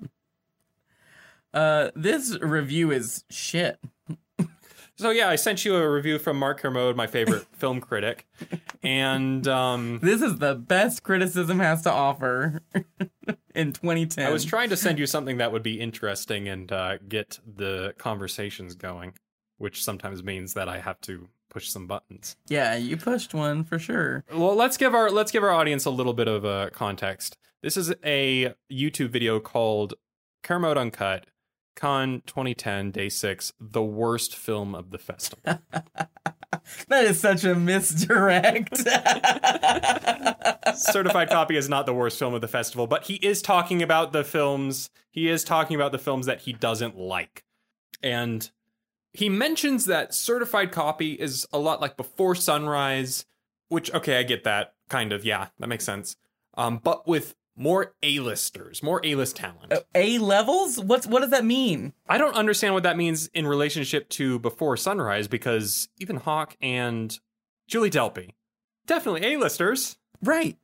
Uh, this review is shit. So yeah, I sent you a review from Mark Kermode, my favorite film critic, and um, this is the best criticism has to offer in twenty ten. I was trying to send you something that would be interesting and uh, get the conversations going, which sometimes means that I have to push some buttons. Yeah, you pushed one for sure. Well, let's give our let's give our audience a little bit of uh, context. This is a YouTube video called Kermode Uncut. Cannes twenty ten, Day six, the worst film of the festival. That is such a misdirect. Certified Copy is not the worst film of the festival, but he is talking about the films, he is talking about the films that he doesn't like. And he mentions that Certified Copy is a lot like Before Sunrise, which, okay, I get that, kind of, yeah, that makes sense. Um, but with more A-listers, more A-list talent. Uh, A-levels? What's, what does that mean? I don't understand what that means in relationship to Before Sunrise, because Ethan Hawke and Julie Delpy, definitely A-listers. Right.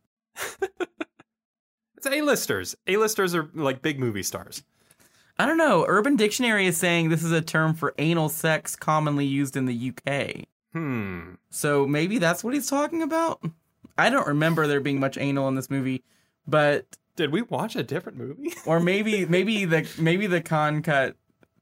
It's A-listers. A-listers are like big movie stars. I don't know. Urban Dictionary is saying this is a term for anal sex commonly used in the U K. Hmm. So maybe that's what he's talking about? I don't remember there being much anal in this movie. But did we watch a different movie? Or maybe maybe the maybe the con cut.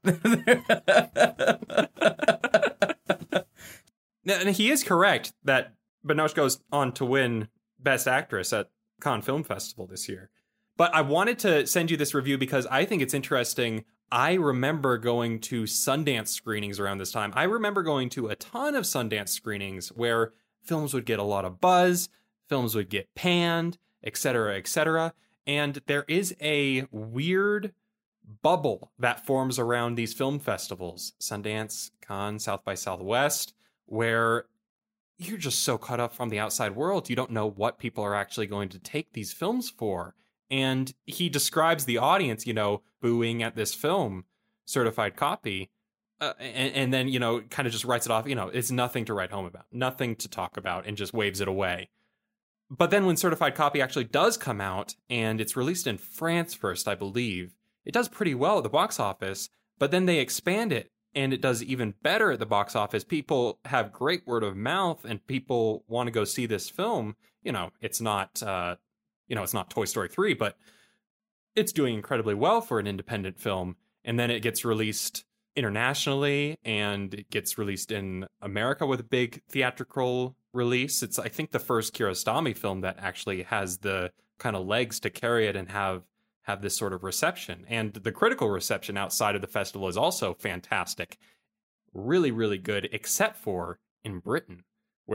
And he is correct that Binoche goes on to win Best Actress at Cannes Film Festival this year. But I wanted to send you this review because I think it's interesting. I remember going to Sundance screenings around this time. I remember going to a ton of Sundance screenings where films would get a lot of buzz, films would get panned, et cetera, et cetera. And there is a weird bubble that forms around these film festivals, Sundance, Cannes, South by Southwest, where you're just so caught up from the outside world, you don't know what people are actually going to take these films for. And he describes the audience, you know, booing at this film, Certified Copy, uh, and, and then, you know, kind of just writes it off. You know, it's nothing to write home about, nothing to talk about, and just waves it away. But then when Certified Copy actually does come out, and it's released in France first, I believe, it does pretty well at the box office, but then they expand it, and it does even better at the box office. People have great word of mouth, and people want to go see this film. You know, it's not, uh, you know, it's not Toy Story three, but it's doing incredibly well for an independent film. And then it gets released internationally, and it gets released in America with a big theatrical release. It's, I think, the first Kiarostami film that actually has the kind of legs to carry it and have have this sort of reception. And the critical reception outside of the festival is also fantastic. Really, really good, except for in Britain, where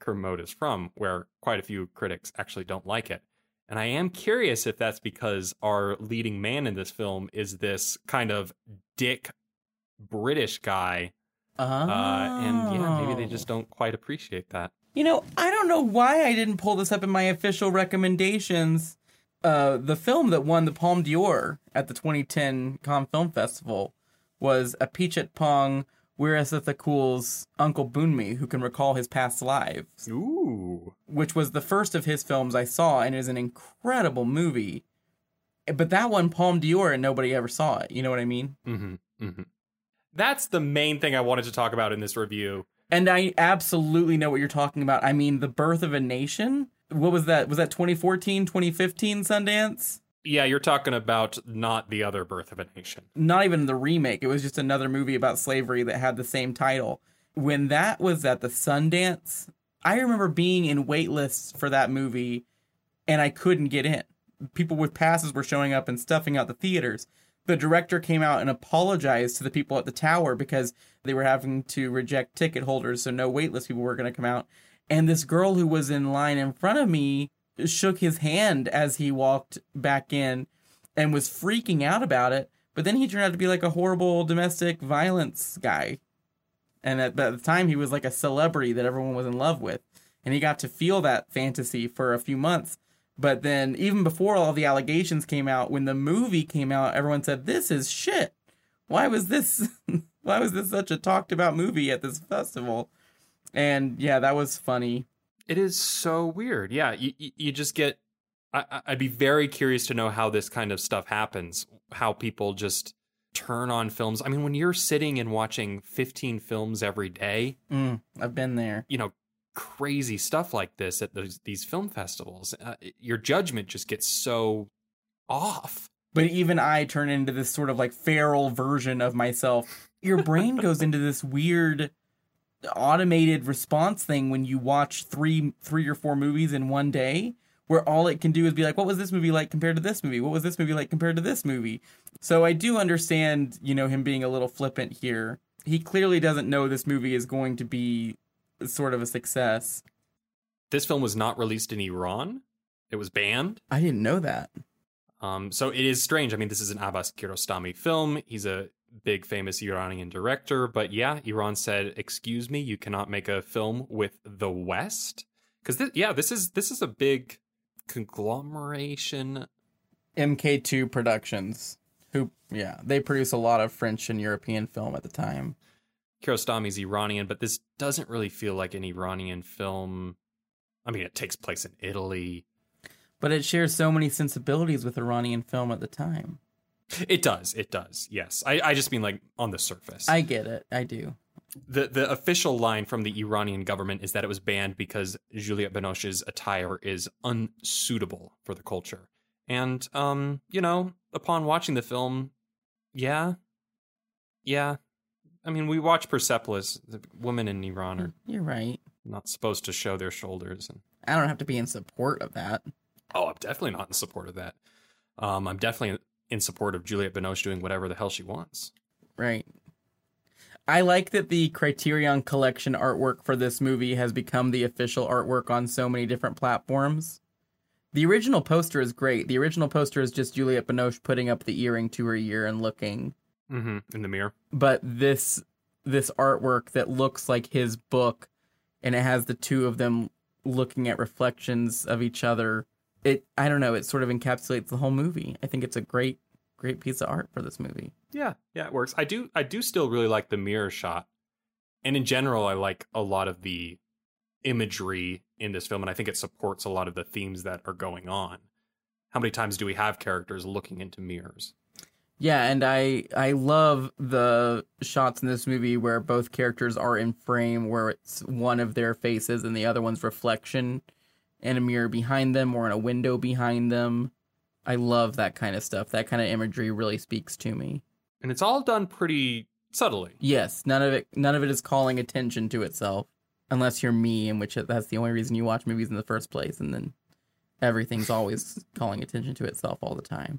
Kermode is from, where quite a few critics actually don't like it. And I am curious if that's because our leading man in this film is this kind of dick British guy. Oh. Uh, and yeah, maybe they just don't quite appreciate that. You know, I don't know why I didn't pull this up in my official recommendations. Uh, the film that won the Palme d'Or at the twenty ten Cannes Film Festival was Apichat Pong Weerasethakul's Uncle Boonmee, who can recall his past lives. Ooh. Which was the first of his films I saw, and is an incredible movie. But that won Palme d'Or, and nobody ever saw it. You know what I mean? Mm-hmm. Mm-hmm. That's the main thing I wanted to talk about in this review. And I absolutely know what you're talking about. I mean, The Birth of a Nation? What was that? Was that twenty fourteen, twenty fifteen Sundance? Yeah, you're talking about not the other Birth of a Nation. Not even the remake. It was just another movie about slavery that had the same title. When that was at the Sundance, I remember being in wait lists for that movie, and I couldn't get in. People with passes were showing up and stuffing out the theaters. The director came out and apologized to the people at the tower because they were having to reject ticket holders, so no waitlist people were going to come out. And this girl who was in line in front of me shook his hand as he walked back in and was freaking out about it. But then he turned out to be like a horrible domestic violence guy. And at, at the time, he was like a celebrity that everyone was in love with. And he got to feel that fantasy for a few months. But then even before all the allegations came out, when the movie came out, everyone said, this is shit. Why was this, why was this such a talked about movie at this festival? And yeah, that was funny. It is so weird. Yeah, you, you just get... I, I'd be very curious to know how this kind of stuff happens, how people just turn on films. I mean, when you're sitting and watching fifteen films every day... Mm, I've been there. You know, crazy stuff like this at those, these film festivals. Uh, your judgment just gets so off. But even I turn into this sort of like feral version of myself. Your brain goes into this weird... automated response thing when you watch three three or four movies in one day, where all it can do is be like, what was this movie like compared to this movie? What was this movie like compared to this movie? So I do understand, you know, him being a little flippant here. He clearly doesn't know this movie is going to be sort of a success. This film was not released in Iran. It was banned. I didn't know that. Um, so it is strange. I mean, this is an Abbas Kiarostami film. He's a big famous Iranian director, but yeah, Iran said, excuse me, you cannot make a film with the West? Because th- yeah, this is this is a big conglomeration. M K two Productions, who, yeah, they produce a lot of French and European film at the time. Kiarostami's Iranian, but this doesn't really feel like an Iranian film. I mean, it takes place in Italy. But it shares so many sensibilities with Iranian film at the time. It does. It does. Yes. I, I just mean like on the surface. I get it. I do. The the official line from the Iranian government is that it was banned because Juliette Binoche's attire is unsuitable for the culture. And, um, you know, upon watching the film, yeah. Yeah. I mean, we watch Persepolis. The women in Iran are You're right. not supposed to show their shoulders. And I don't have to be in support of that. oh, I'm definitely not in support of that. Um, I'm definitely in support of Juliette Binoche doing whatever the hell she wants. Right. I like that the Criterion Collection artwork for this movie has become the official artwork on so many different platforms. The original poster is great. The original poster is just Juliette Binoche putting up the earring to her ear and looking. Mm-hmm. In the mirror. But this this artwork that looks like his book, and it has the two of them looking at reflections of each other. It, I don't know, it sort of encapsulates the whole movie. I think it's a great, great piece of art for this movie. Yeah, yeah, it works. I do I do still really like the mirror shot. And in general, I like a lot of the imagery in this film, and I think it supports a lot of the themes that are going on. How many times do we have characters looking into mirrors? Yeah, and I I love the shots in this movie where both characters are in frame, where it's one of their faces and the other one's reflection in a mirror behind them or in a window behind them. I love that kind of stuff. That kind of imagery really speaks to me. And it's all done pretty subtly. Yes, none of it none of it is calling attention to itself, unless you're me, in which that's the only reason you watch movies in the first place, and then everything's always calling attention to itself all the time.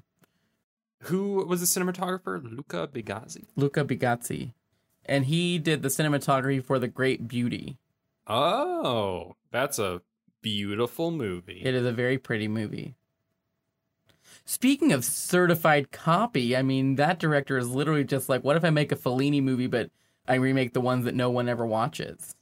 Who was the cinematographer? Luca Bigazzi. Luca Bigazzi. And he did the cinematography for The Great Beauty, Oh, that's a beautiful movie. It is a very pretty movie. Speaking of certified copy, I mean, that director is literally just like, what if I make a Fellini movie, but I remake the ones that no one ever watches?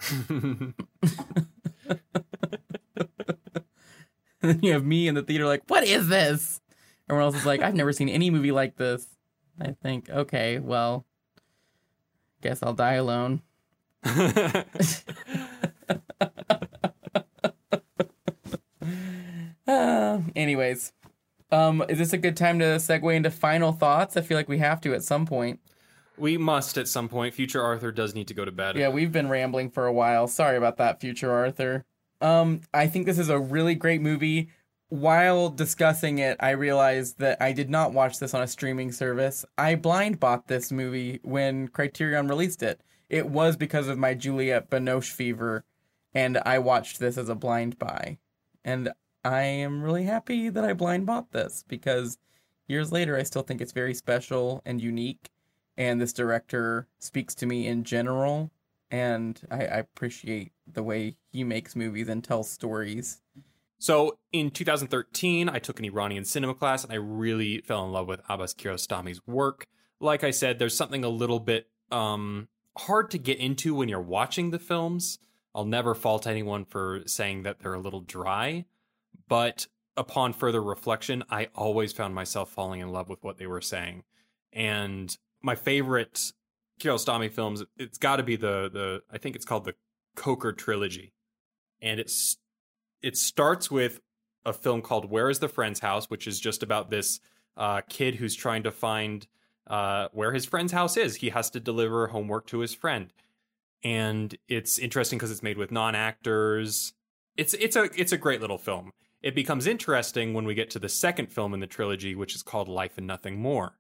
And you have me in the theater like, what is this? Everyone else is like, I've never seen any movie like this. I think, okay, well, guess I'll die alone. uh, anyways, um, is this a good time to segue into final thoughts? I feel like we have to at some point. We must at some point. Future Arthur does need to go to bed. Yeah, we've been rambling for a while. Sorry about that, Future Arthur. Um, I think this is a really great movie. While discussing it, I realized that I did not watch this on a streaming service. I blind bought this movie when Criterion released it. It was because of my Juliette Binoche fever, and I watched this as a blind buy. And I am really happy that I blind bought this, because years later I still think it's very special and unique, and this director speaks to me in general, and I, I appreciate the way he makes movies and tells stories. So in two thousand thirteen, I took an Iranian cinema class, and I really fell in love with Abbas Kiarostami's work. Like I said, there's something a little bit um, hard to get into when you're watching the films. I'll never fault anyone for saying that they're a little dry, but upon further reflection, I always found myself falling in love with what they were saying. And my favorite Kiarostami films, it's got to be the, the, I think it's called the Coker Trilogy. And it's It starts with a film called Where is the Friend's House, which is just about this uh, kid who's trying to find uh, where his friend's house is. He has to deliver homework to his friend. And it's interesting because it's made with non-actors. It's it's a it's a great little film. It becomes interesting when we get to the second film in the trilogy, which is called Life and Nothing More,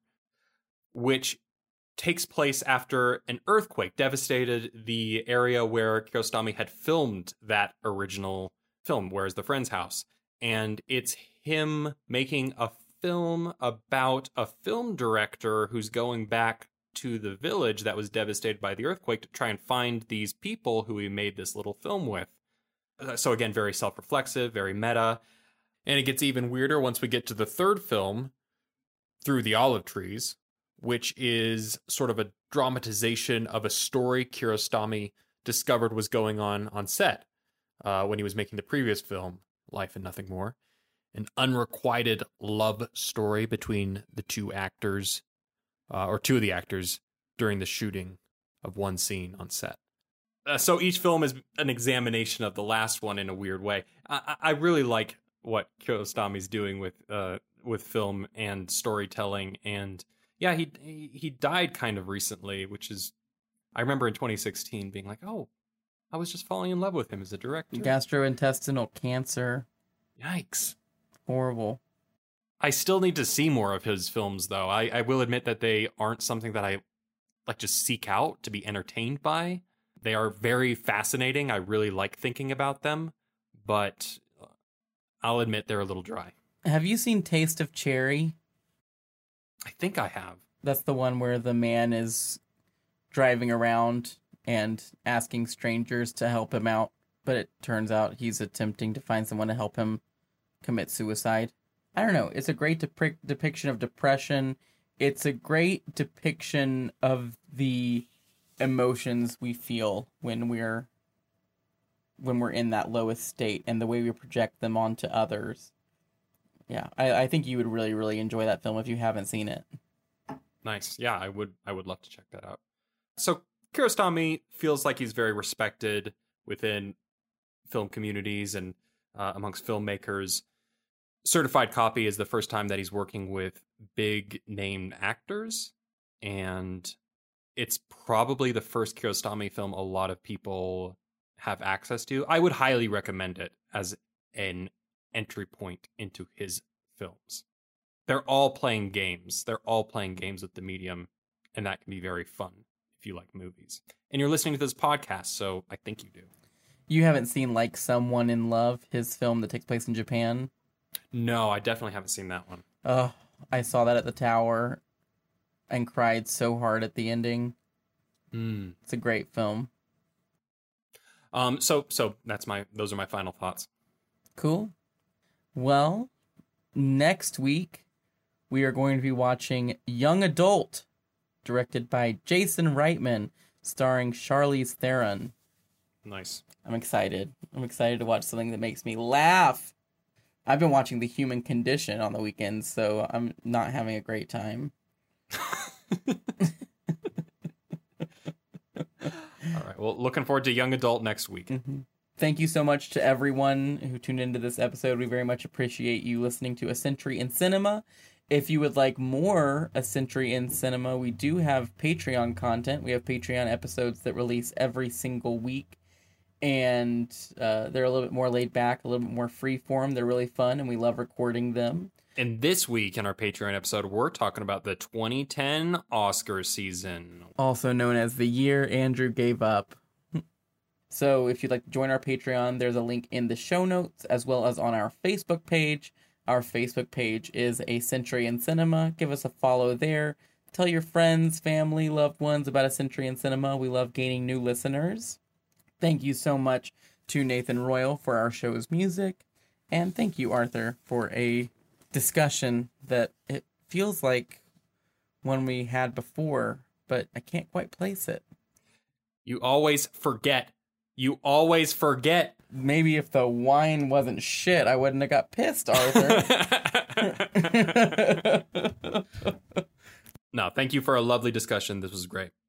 which takes place after an earthquake devastated the area where Kiarostami had filmed that original film, Where's the Friend's House? And it's him making a film about a film director who's going back to the village that was devastated by the earthquake to try and find these people who he made this little film with. So again, very self-reflexive, very meta. And it gets even weirder once we get to the third film, Through the Olive Trees, which is sort of a dramatization of a story Kiarostami discovered was going on on set. Uh, when he was making the previous film, Life and Nothing More, an unrequited love story between the two actors, uh, or two of the actors, during the shooting of one scene on set. Uh, so each film is an examination of the last one in a weird way. I, I really like what Kiarostami's doing with uh, with film and storytelling, and yeah, he he died kind of recently, which is, I remember in twenty sixteen being like, oh, I was just falling in love with him as a director. Gastrointestinal cancer. Yikes. Horrible. I still need to see more of his films, though. I, I will admit that they aren't something that I like just seek out to be entertained by. They are very fascinating. I really like thinking about them, but I'll admit they're a little dry. Have you seen Taste of Cherry? I think I have. That's the one where the man is driving around and asking strangers to help him out, but it turns out he's attempting to find someone to help him commit suicide. I don't know. It's a great dep- depiction of depression. It's a great depiction of the emotions we feel when we're when we're in that lowest state and the way we project them onto others. Yeah, I, I think you would really, really enjoy that film if you haven't seen it. Nice. Yeah, I would I would love to check that out. So Kiarostami feels like he's very respected within film communities and uh, amongst filmmakers. Certified Copy is the first time that he's working with big name actors, and it's probably the first Kiarostami film a lot of people have access to. I would highly recommend it as an entry point into his films. They're all playing games. They're all playing games with the medium, and that can be very fun if you like movies. And you're listening to this podcast, so I think you do. You haven't seen Like Someone in Love, his film that takes place in Japan? No, I definitely haven't seen that one. Oh, I saw that at the Tower and cried so hard at the ending. Mm. It's a great film. Um, so so that's my those are my final thoughts. Cool. Well, next week we are going to be watching Young Adult, directed by Jason Reitman, starring Charlize Theron. Nice. I'm excited. I'm excited to watch something that makes me laugh. I've been watching The Human Condition on the weekends, so I'm not having a great time. All right. Well, looking forward to Young Adult next week. Mm-hmm. Thank you so much to everyone who tuned into this episode. We very much appreciate you listening to A Century in Cinema. If you would like more A Century in Cinema, we do have Patreon content. We have Patreon episodes that release every single week. And uh, they're a little bit more laid back, a little bit more free form. They're really fun, and we love recording them. And this week in our Patreon episode, we're talking about the twenty ten Oscar season. Also known as the year Andrew gave up. So if you'd like to join our Patreon, there's a link in the show notes, as well as on our Facebook page. Our Facebook page is A Century in Cinema. Give us a follow there. Tell your friends, family, loved ones about A Century in Cinema. We love gaining new listeners. Thank you so much to Nathan Royal for our show's music. And thank you, Arthur, for a discussion that it feels like one we had before, but I can't quite place it. You always forget. You always forget. Maybe if the wine wasn't shit, I wouldn't have got pissed, Arthur. No, thank you for a lovely discussion. This was great.